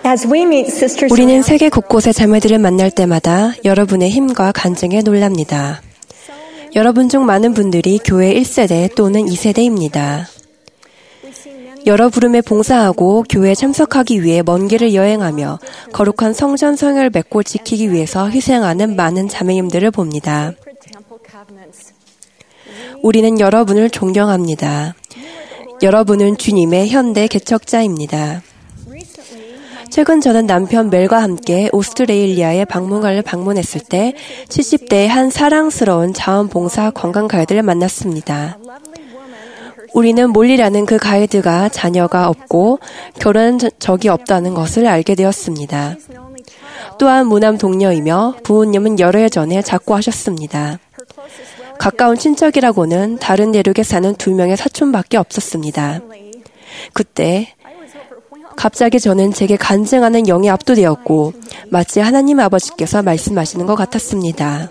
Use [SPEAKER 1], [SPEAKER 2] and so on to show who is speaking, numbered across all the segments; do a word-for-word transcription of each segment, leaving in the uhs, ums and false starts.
[SPEAKER 1] As we meet sisters
[SPEAKER 2] 우리는
[SPEAKER 1] around
[SPEAKER 2] 세계 곳곳의 자매들을 만날 때마다 여러분의 힘과 간증에 놀랍니다. 여러분 중 많은 분들이 교회 일 세대 또는 이 세대입니다. 여러 부름에 봉사하고 교회에 참석하기 위해 먼 길을 여행하며 거룩한 성전 성혈을 맺고 지키기 위해서 희생하는 많은 자매님들을 봅니다. 우리는 여러분을 존경합니다. 여러분은 주님의 현대 개척자입니다. 최근 저는 남편 멜과 함께 오스트레일리아의 박물관을 방문했을 때 칠십 대의 한 사랑스러운 자원봉사 관광 가이드를 만났습니다. 우리는 몰리라는 그 가이드가 자녀가 없고 결혼 적이 없다는 것을 알게 되었습니다. 또한 무남 동료이며 부모님은 여러 해 전에 작고하셨습니다. 가까운 친척이라고는 다른 대륙에 사는 두 명의 사촌밖에 없었습니다. 그때 갑자기 저는 제게 간증하는 영에 압도되었고 마치 하나님 아버지께서 말씀하시는 것 같았습니다.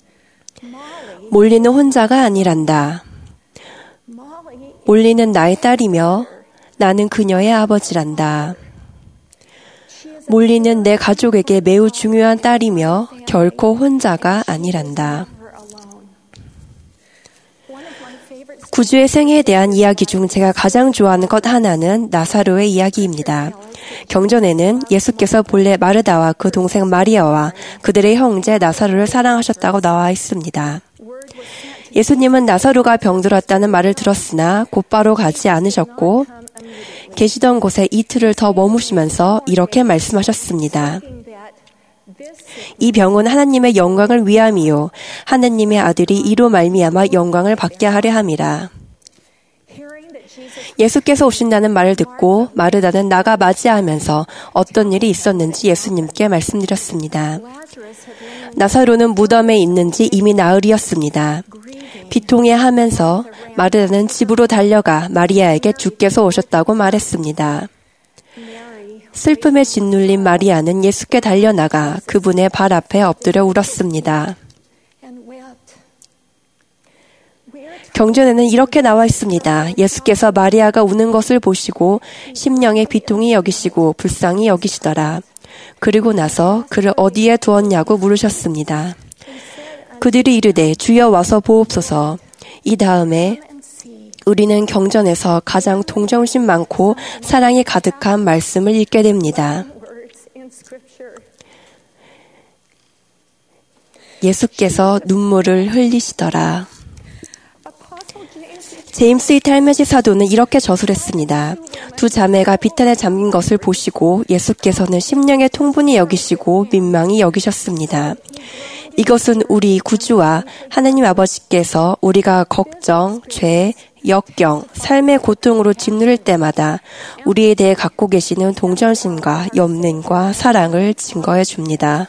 [SPEAKER 2] 몰리는 혼자가 아니란다. 몰리는 나의 딸이며 나는 그녀의 아버지란다. 몰리는 내 가족에게 매우 중요한 딸이며 결코 혼자가 아니란다. 구주의 생애에 대한 이야기 중 제가 가장 좋아하는 것 하나는 나사로의 이야기입니다. 경전에는 예수께서 본래 마르다와 그 동생 마리아와 그들의 형제 나사로를 사랑하셨다고 나와 있습니다. 예수님은 나사로가 병들었다는 말을 들었으나 곧바로 가지 않으셨고 계시던 곳에 이틀을 더 머무시면서 이렇게 말씀하셨습니다. 이 병은 하나님의 영광을 위함이요 하나님의 아들이 이로 말미암아 영광을 받게 하려 함이라. 예수께서 오신다는 말을 듣고 마르다는 나가 맞이하면서 어떤 일이 있었는지 예수님께 말씀드렸습니다. 나사로는 무덤에 있는지 이미 나흘이었습니다. 비통해하면서 마르다는 집으로 달려가 마리아에게 주께서 오셨다고 말했습니다. 슬픔에 짓눌린 마리아는 예수께 달려나가 그분의 발 앞에 엎드려 울었습니다. 경전에는 이렇게 나와 있습니다. 예수께서 마리아가 우는 것을 보시고 심령의 비통이 여기시고 불쌍히 여기시더라. 그리고 나서 그를 어디에 두었냐고 물으셨습니다. 그들이 이르되 주여 와서 보옵소서. 이 다음에 우리는 경전에서 가장 동정심 많고 사랑이 가득한 말씀을 읽게 됩니다. 예수께서 눈물을 흘리시더라. 제임스 이 탈메시 사도는 이렇게 저술했습니다. 두 자매가 비탄에 잠긴 것을 보시고 예수께서는 심령의 통분이 여기시고 민망히 여기셨습니다. 이것은 우리 구주와 하나님 아버지께서 우리가 걱정, 죄, 역경, 삶의 고통으로 짓누를 때마다 우리에 대해 갖고 계시는 동정심과 연민과 사랑을 증거해 줍니다.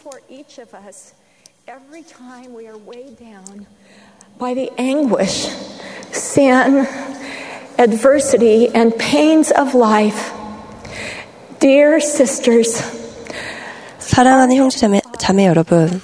[SPEAKER 1] By the anguish, sin, adversity, and pains of life, dear sisters,
[SPEAKER 2] 사랑하는 형제 자매, 자매 여러분,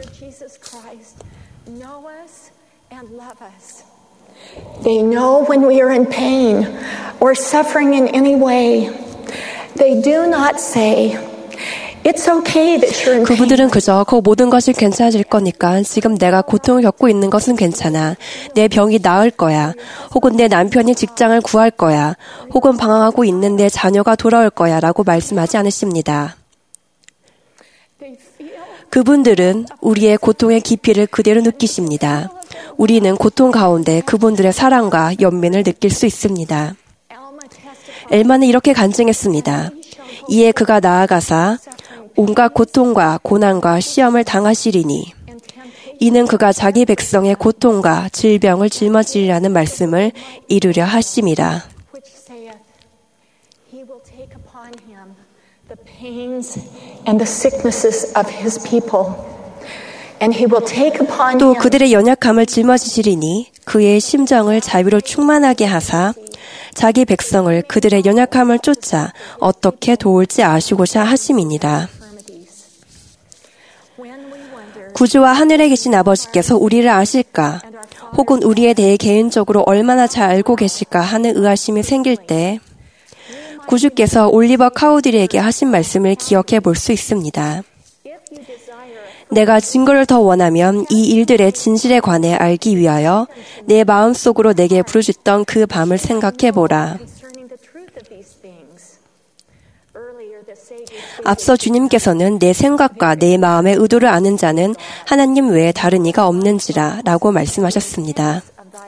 [SPEAKER 1] they know when we are in pain or suffering in any way. They do not say, It's okay that you're in pain.
[SPEAKER 2] 그분들은 그저 그 모든 것이 괜찮아질 거니까 지금 내가 고통을 겪고 있는 것은 괜찮아. 내 병이 나을 거야. 혹은 내 남편이 직장을 구할 거야. 혹은 방황하고 있는 내 자녀가 돌아올 거야 라고 말씀하지 않으십니다. 그분들은 우리의 고통의 깊이를 그대로 느끼십니다. 우리는 고통 가운데 그분들의 사랑과 연민을 느낄 수 있습니다. 엘마는 이렇게 간증했습니다. 이에 그가 나아가사 온갖 고통과 고난과 시험을 당하시리니 이는 그가 자기 백성의 고통과 질병을 짊어지리라는 말씀을 이루려 하심이라. 또 그들의 연약함을 짊어지시리니 그의 심정을 자비로 충만하게 하사 자기 백성을 그들의 연약함을 쫓아 어떻게 도울지 아시고자 하심이니라. 구주와 하늘에 계신 아버지께서 우리를 아실까? 혹은 우리에 대해 개인적으로 얼마나 잘 알고 계실까 하는 의아심이 생길 때 구주께서 올리버 카우딜에게 하신 말씀을 기억해 볼 수 있습니다. 내가 증거를 더 원하면 이 일들의 진실에 관해 알기 위하여 내 마음속으로 내게 부르짖던 그 밤을 생각해 보라. 앞서 주님께서는 내 생각과 내 마음의 의도를 아는 자는 하나님 외에 다른 이가 없는지라 라고 말씀하셨습니다.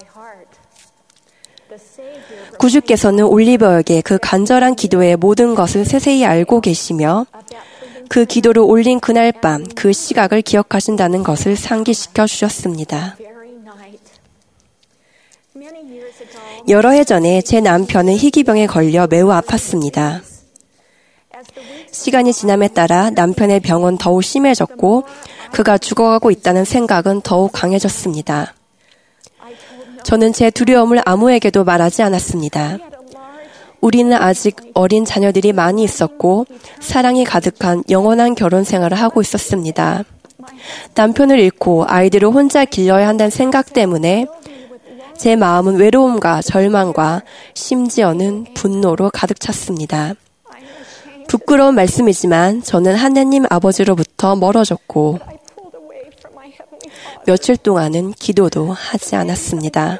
[SPEAKER 2] 구주께서는 올리버에게 그 간절한 기도의 모든 것을 세세히 알고 계시며 그 기도를 올린 그날 밤 그 시각을 기억하신다는 것을 상기시켜 주셨습니다. 여러 해 전에 제 남편은 희귀병에 걸려 매우 아팠습니다. 시간이 지남에 따라 남편의 병은 더욱 심해졌고 그가 죽어가고 있다는 생각은 더욱 강해졌습니다. 저는 제 두려움을 아무에게도 말하지 않았습니다. 우리는 아직 어린 자녀들이 많이 있었고 사랑이 가득한 영원한 결혼 생활을 하고 있었습니다. 남편을 잃고 아이들을 혼자 길러야 한다는 생각 때문에 제 마음은 외로움과 절망과 심지어는 분노로 가득 찼습니다. 부끄러운 말씀이지만 저는 하나님 아버지로부터 멀어졌고 며칠 동안은 기도도 하지 않았습니다.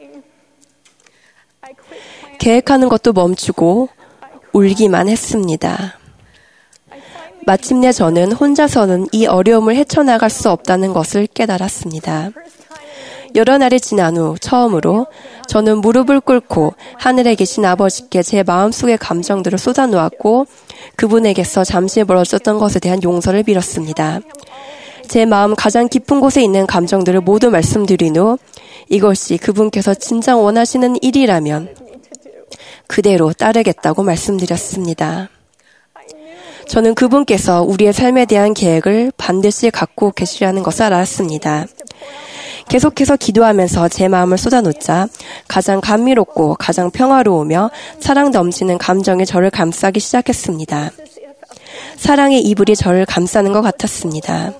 [SPEAKER 2] 계획하는 것도 멈추고 울기만 했습니다. 마침내 저는 혼자서는 이 어려움을 헤쳐나갈 수 없다는 것을 깨달았습니다. 여러 날이 지난 후 처음으로 저는 무릎을 꿇고 하늘에 계신 아버지께 제 마음속의 감정들을 쏟아놓았고 그분에게서 잠시 멀어졌던 것에 대한 용서를 빌었습니다. 제 마음 가장 깊은 곳에 있는 감정들을 모두 말씀드린 후 이것이 그분께서 진정 원하시는 일이라면 그대로 따르겠다고 말씀드렸습니다. 저는 그분께서 우리의 삶에 대한 계획을 반드시 갖고 계시라는 것을 알았습니다. 계속해서 기도하면서 제 마음을 쏟아놓자 가장 감미롭고 가장 평화로우며 사랑 넘치는 감정이 저를 감싸기 시작했습니다. 사랑의 이불이 저를 감싸는 것 같았습니다.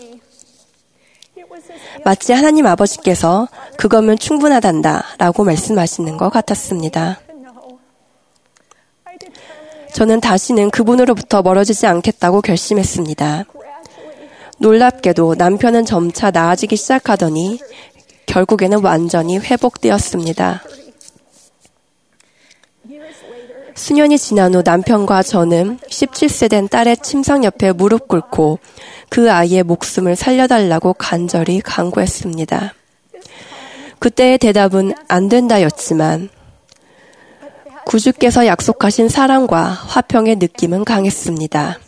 [SPEAKER 2] 마치 하나님 아버지께서 그거면 충분하단다 라고 말씀하시는 것 같았습니다. 저는 다시는 그분으로부터 멀어지지 않겠다고 결심했습니다. 놀랍게도 남편은 점차 나아지기 시작하더니 결국에는 완전히 회복되었습니다. 수년이 지난 후 남편과 저는 십칠 세 된 딸의 침상 옆에 무릎 꿇고 그 아이의 목숨을 살려달라고 간절히 간구했습니다. 그때의 대답은 안 된다였지만 구주께서 약속하신 사랑과 화평의 느낌은 강했습니다.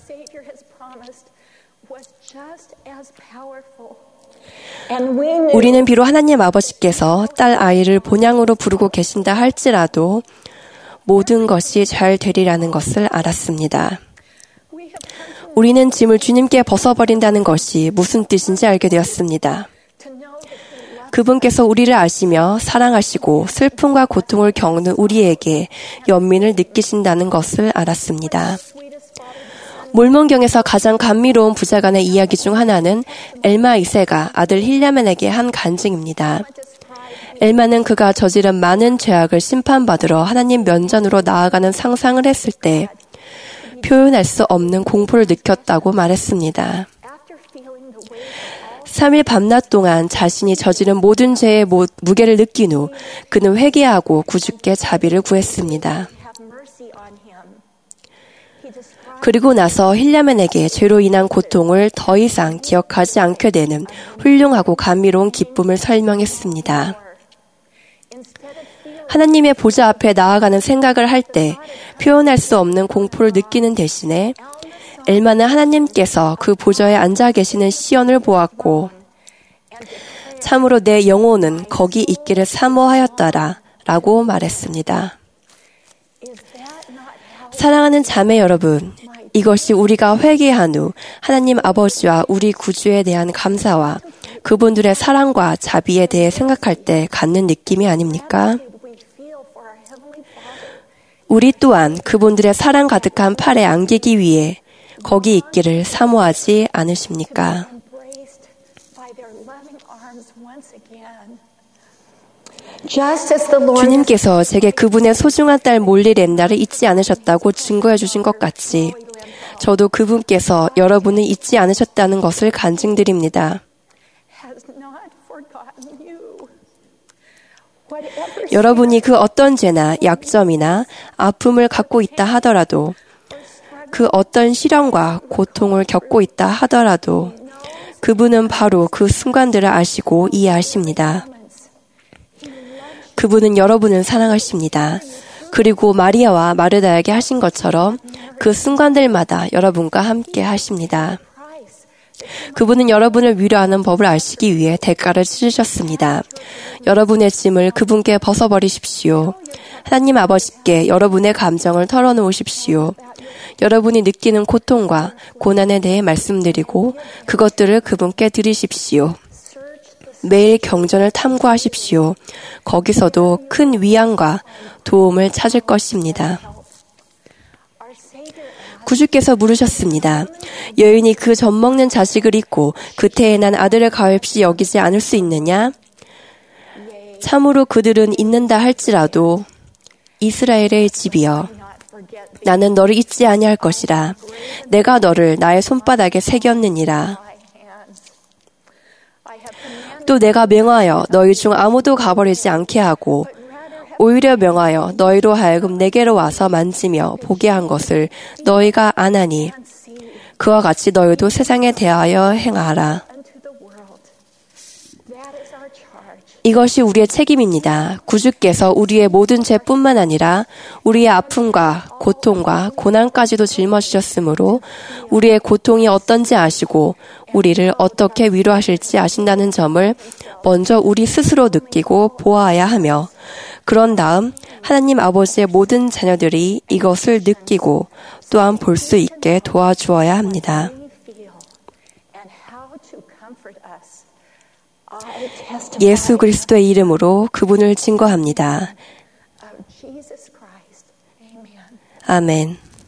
[SPEAKER 2] 우리는 비록 하나님 아버지께서 딸 아이를 본향으로 부르고 계신다 할지라도 모든 것이 잘 되리라는 것을 알았습니다. 우리는 짐을 주님께 벗어버린다는 것이 무슨 뜻인지 알게 되었습니다. 그분께서 우리를 아시며 사랑하시고 슬픔과 고통을 겪는 우리에게 연민을 느끼신다는 것을 알았습니다. 몰몬경에서 가장 감미로운 부자간의 이야기 중 하나는 엘마 이 세가 아들 힐랴멘에게 한 간증입니다. 엘마는 그가 저지른 많은 죄악을 심판받으러 하나님 면전으로 나아가는 상상을 했을 때 표현할 수 없는 공포를 느꼈다고 말했습니다. 삼 일 밤낮 동안 자신이 저지른 모든 죄의 무게를 느낀 후 그는 회개하고 구주께 자비를 구했습니다. 그리고 나서 힐랴멘에게 죄로 인한 고통을 더 이상 기억하지 않게 되는 훌륭하고 감미로운 기쁨을 설명했습니다. 하나님의 보좌 앞에 나아가는 생각을 할 때 표현할 수 없는 공포를 느끼는 대신에 엘마는 하나님께서 그 보좌에 앉아 계시는 시온을 보았고 참으로 내 영혼은 거기 있기를 사모하였더라 라고 말했습니다. 사랑하는 자매 여러분, 이것이 우리가 회개한 후 하나님 아버지와 우리 구주에 대한 감사와 그분들의 사랑과 자비에 대해 생각할 때 갖는 느낌이 아닙니까? 우리 또한 그분들의 사랑 가득한 팔에 안기기 위해 거기 있기를 사모하지 않으십니까?
[SPEAKER 1] Just as the Lord
[SPEAKER 2] 주님께서 제게 그분의 소중한 딸 몰리 렌다를 잊지 않으셨다고 증거해 주신 것 같이 저도 그분께서 여러분을 잊지 않으셨다는 것을 간증드립니다.
[SPEAKER 1] has not forgotten you. Whatever
[SPEAKER 2] 여러분이 그 어떤 죄나 약점이나 아픔을 갖고 있다 하더라도 그 어떤 시련과 고통을 겪고 있다 하더라도 그분은 바로 그 순간들을 아시고 이해하십니다. 그분은 여러분을 사랑하십니다. 그리고 마리아와 마르다에게 하신 것처럼 그 순간들마다 여러분과 함께 하십니다. 그분은 여러분을 위로하는 법을 아시기 위해 대가를 치르셨습니다. 여러분의 짐을 그분께 벗어버리십시오. 하나님 아버지께 여러분의 감정을 털어놓으십시오. 여러분이 느끼는 고통과 고난에 대해 말씀드리고 그것들을 그분께 드리십시오. 매일 경전을 탐구하십시오. 거기서도 큰 위안과 도움을 찾을 것입니다. 구주께서 물으셨습니다. 여인이 그 젖먹는 자식을 잊고 그 태에 난 아들을 가엾이 여기지 않을 수 있느냐? 참으로 그들은 잊는다 할지라도 이스라엘의 집이여 나는 너를 잊지 아니할 것이라. 내가 너를 나의 손바닥에 새겼느니라. 또 내가 명하여 너희 중 아무도 가버리지 않게 하고 오히려 명하여 너희로 하여금 내게로 와서 만지며 보게 한 것을 너희가 아나니 그와 같이 너희도 세상에 대하여 행하라. 이것이 우리의 책임입니다. 구주께서 우리의 모든 죄뿐만 아니라 우리의 아픔과 고통과 고난까지도 짊어지셨으므로 우리의 고통이 어떤지 아시고 우리를 어떻게 위로하실지 아신다는 점을 먼저 우리 스스로 느끼고 보아야 하며 그런 다음 하나님 아버지의 모든 자녀들이 이것을 느끼고 또한 볼 수 있게 도와주어야 합니다. 예수 그리스도의 이름으로 그분을 증거합니다. 아멘.